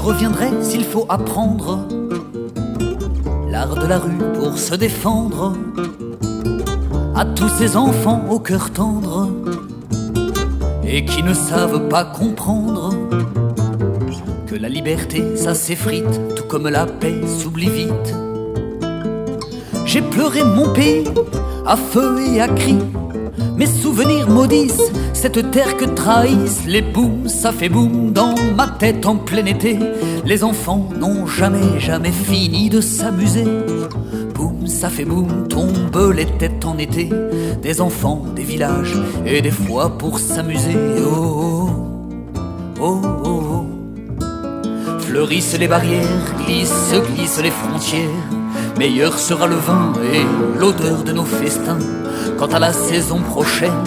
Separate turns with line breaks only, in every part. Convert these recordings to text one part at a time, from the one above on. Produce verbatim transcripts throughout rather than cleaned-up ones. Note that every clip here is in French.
reviendrai s'il faut apprendre l'art de la rue pour se défendre. À tous ces enfants au cœur tendre et qui ne savent pas comprendre que la liberté ça s'effrite, tout comme la paix s'oublie vite. J'ai pleuré mon pays à feu et à cris, mes souvenirs maudissent cette terre que trahissent les booms, ça fait boum dans ma tête en plein été. Les enfants n'ont jamais, jamais fini de s'amuser. Boum, ça fait boum, tombent les têtes en été. Des enfants, des villages et des fois pour s'amuser. Oh, oh, oh, oh, oh. Fleurissent les barrières, glissent, glissent les frontières. Meilleur sera le vin et l'odeur de nos festins. Quant à la saison prochaine,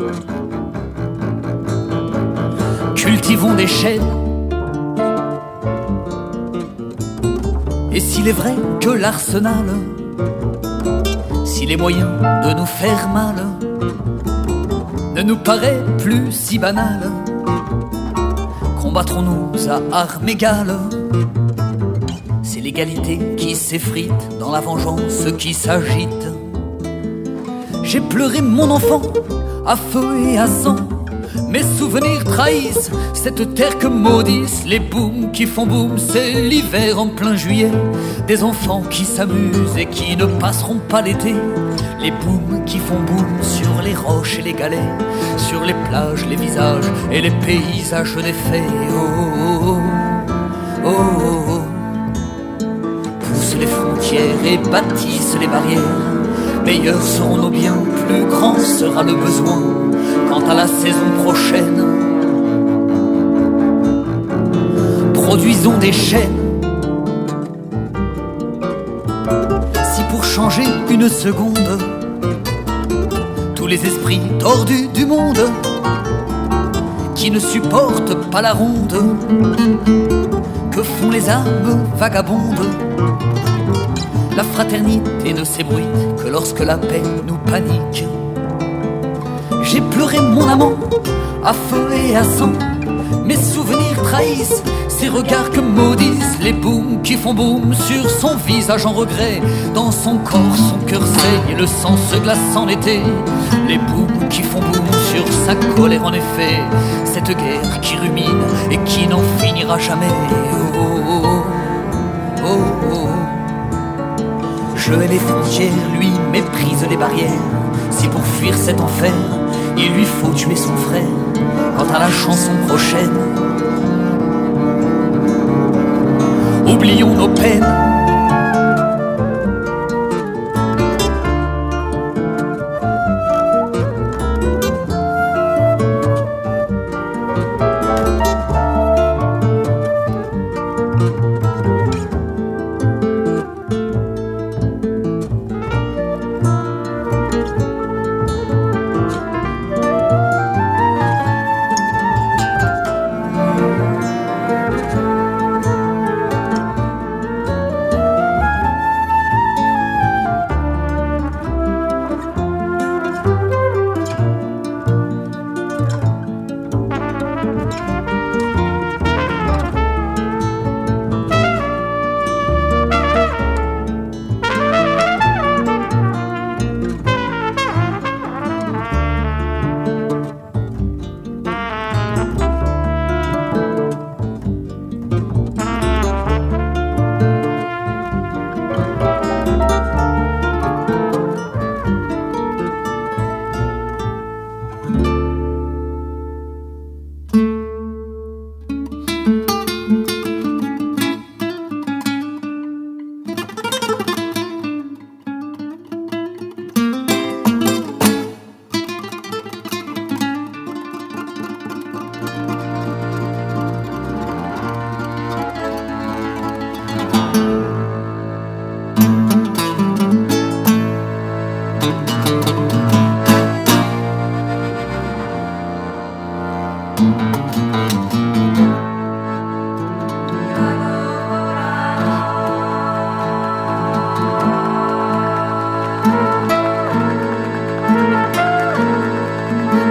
cultivons des chênes. Et s'il est vrai que l'arsenal, si les moyens de nous faire mal ne nous paraît plus si banal, combattrons-nous à armes égales. C'est l'égalité qui s'effrite dans la vengeance qui s'agite. J'ai pleuré mon enfant à feu et à sang. Mes souvenirs trahissent cette terre que maudissent les booms qui font boum. C'est l'hiver en plein juillet, des enfants qui s'amusent et qui ne passeront pas l'été. Les booms qui font boum sur les roches et les galets, sur les plages, les visages et les paysages défaits. Oh, oh, oh, oh, oh, oh. Poussent les frontières et bâtissent les barrières. Meilleurs seront nos biens, plus grand sera le besoin. Quant à la saison prochaine, produisons des chaînes. Si pour changer une seconde, tous les esprits tordus du monde qui ne supportent pas la ronde, que font les âmes vagabondes, la fraternité ne s'ébruite que lorsque la paix nous panique. J'ai pleuré mon amant à feu et à sang. Mes souvenirs trahissent ces regards que maudissent les booms qui font boum sur son visage en regret. Dans son corps, son cœur saigne et le sang se glace en été. Les booms qui font boum sur sa colère en effet. Cette guerre qui rumine et qui n'en finira jamais. Oh, oh, oh, oh, oh. Je hais les frontières, lui méprise les barrières. Si pour fuir cet enfer, il lui faut tuer son frère. Quant à la chanson prochaine, oublions nos peines.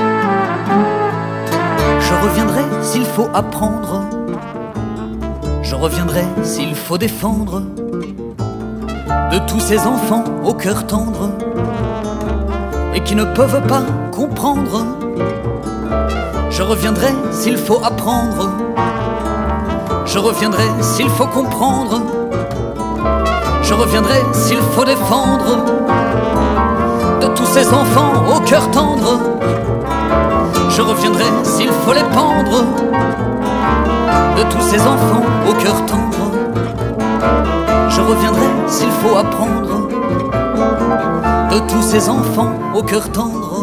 Je Je reviendrai s'il faut défendre de tous ces enfants au cœur tendre et qui ne peuvent pas comprendre. Je reviendrai s'il faut apprendre. Je reviendrai s'il faut comprendre. Je reviendrai s'il faut défendre de tous ces enfants au cœur tendre. Je reviendrai s'il faut les pendre de tous ces enfants au cœur tendre. Je reviendrai s'il faut apprendre de tous ces enfants au cœur tendre.